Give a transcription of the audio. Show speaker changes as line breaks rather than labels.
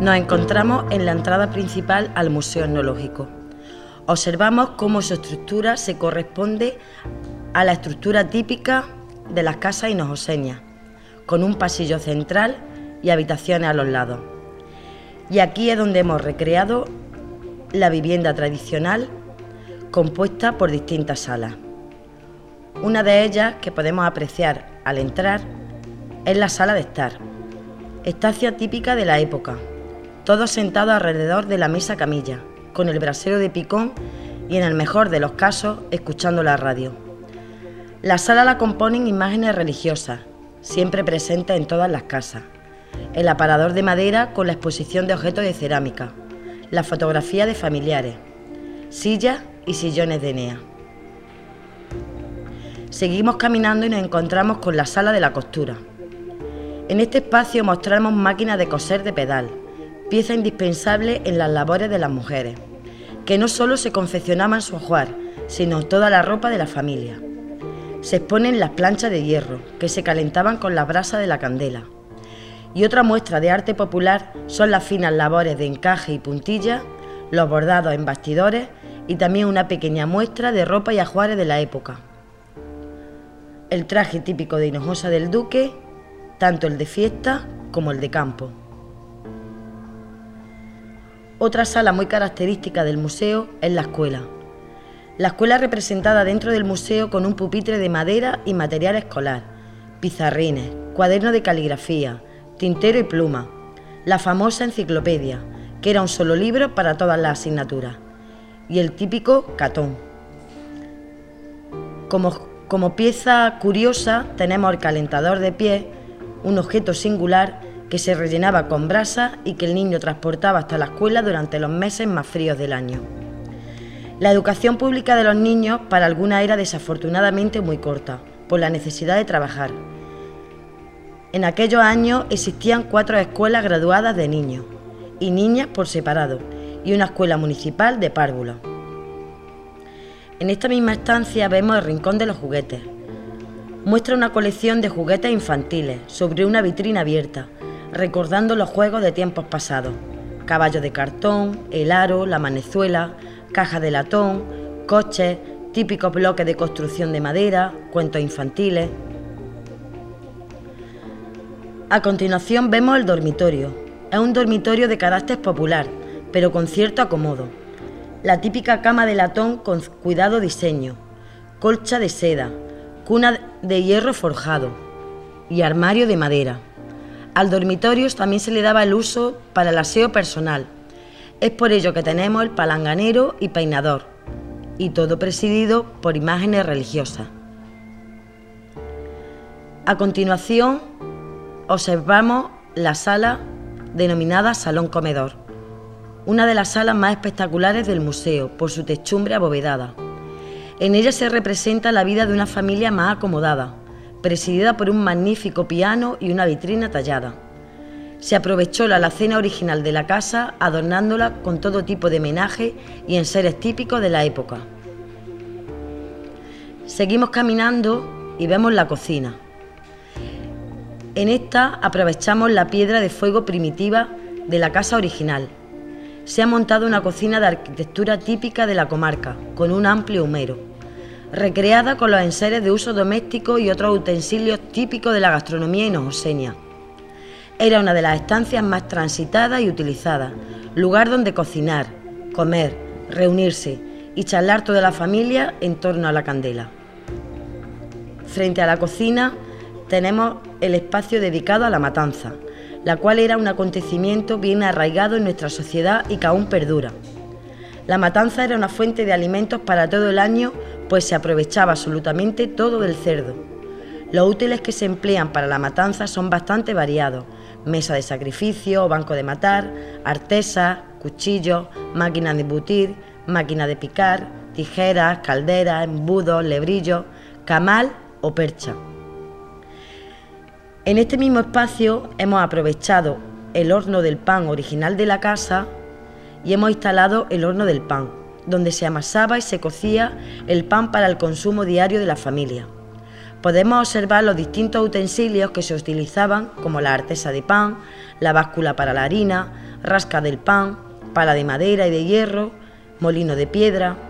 Nos encontramos en la entrada principal al Museo Etnológico. Observamos cómo su estructura se corresponde a la estructura típica de las casas hinojoseñas, con un pasillo central y habitaciones a los lados. Y aquí es donde hemos recreado la vivienda tradicional compuesta por distintas salas. Una de ellas que podemos apreciar al entrar es la sala de estar, estancia típica de la época, todos sentados alrededor de la mesa camilla, con el brasero de picón y en el mejor de los casos escuchando la radio. La sala la componen imágenes religiosas, siempre presentes en todas las casas, el aparador de madera con la exposición de objetos de cerámica, la fotografía de familiares, sillas y sillones de Enea. Seguimos caminando y nos encontramos con la sala de la costura. En este espacio mostramos máquinas de coser de pedal, pieza indispensable en las labores de las mujeres, que no solo se confeccionaban su ajuar, sino toda la ropa de la familia. Se exponen las planchas de hierro, que se calentaban con la brasa de la candela. Y otra muestra de arte popular son las finas labores de encaje y puntilla, los bordados en bastidores y también una pequeña muestra de ropa y ajuares de la época. El traje típico de Hinojosa del Duque, tanto el de fiesta como el de campo. Otra sala muy característica del museo es la escuela. La escuela representada dentro del museo con un pupitre de madera y material escolar, pizarrines, cuaderno de caligrafía, tintero y pluma, la famosa enciclopedia, que era un solo libro para todas las asignaturas, y el típico catón. Como pieza curiosa tenemos el calentador de pies, un objeto singular que se rellenaba con brasa y que el niño transportaba hasta la escuela durante los meses más fríos del año. La educación pública de los niños para algunas era desafortunadamente muy corta, por la necesidad de trabajar. En aquellos años existían 4 escuelas graduadas de niños y niñas por separado y una escuela municipal de párvulos. En esta misma estancia vemos el rincón de los juguetes. Muestra una colección de juguetes infantiles sobre una vitrina abierta, recordando los juegos de tiempos pasados: caballos de cartón, el aro, la manezuela, cajas de latón, coches, típicos bloques de construcción de madera, cuentos infantiles. A continuación vemos el dormitorio. Es un dormitorio de carácter popular, pero con cierto acomodo. La típica cama de latón con cuidado diseño, colcha de seda, cuna de hierro forjado y armario de madera. Al dormitorio también se le daba el uso para el aseo personal. Es por ello que tenemos el palanganero y peinador, y todo presidido por imágenes religiosas. A continuación, observamos la sala denominada Salón Comedor, una de las salas más espectaculares del museo por su techumbre abovedada. En ella se representa la vida de una familia más acomodada, presidida por un magnífico piano y una vitrina tallada. Se aprovechó la alacena original de la casa, adornándola con todo tipo de menaje y enseres típicos de la época. Seguimos caminando y vemos la cocina. En esta aprovechamos la piedra de fuego primitiva de la casa original. Se ha montado una cocina de arquitectura típica de la comarca, con un amplio humero, recreada con los enseres de uso doméstico y otros utensilios típicos de la gastronomía hinojoseña. Era una de las estancias más transitadas y utilizadas, lugar donde cocinar, comer, reunirse y charlar toda la familia en torno a la candela. Frente a la cocina tenemos el espacio dedicado a la matanza, la cual era un acontecimiento bien arraigado en nuestra sociedad y que aún perdura. La matanza era una fuente de alimentos para todo el año, pues se aprovechaba absolutamente todo del cerdo. Los útiles que se emplean para la matanza son bastante variados: mesa de sacrificio, banco de matar, artesas, cuchillos, máquina de embutir, máquina de picar, tijeras, calderas, embudos, lebrillos, camal o percha. En este mismo espacio hemos aprovechado el horno del pan original de la casa y hemos instalado el horno del pan, donde se amasaba y se cocía el pan para el consumo diario de la familia. Podemos observar los distintos utensilios que se utilizaban, como la artesa de pan, la báscula para la harina, rasca del pan, pala de madera y de hierro, molino de piedra.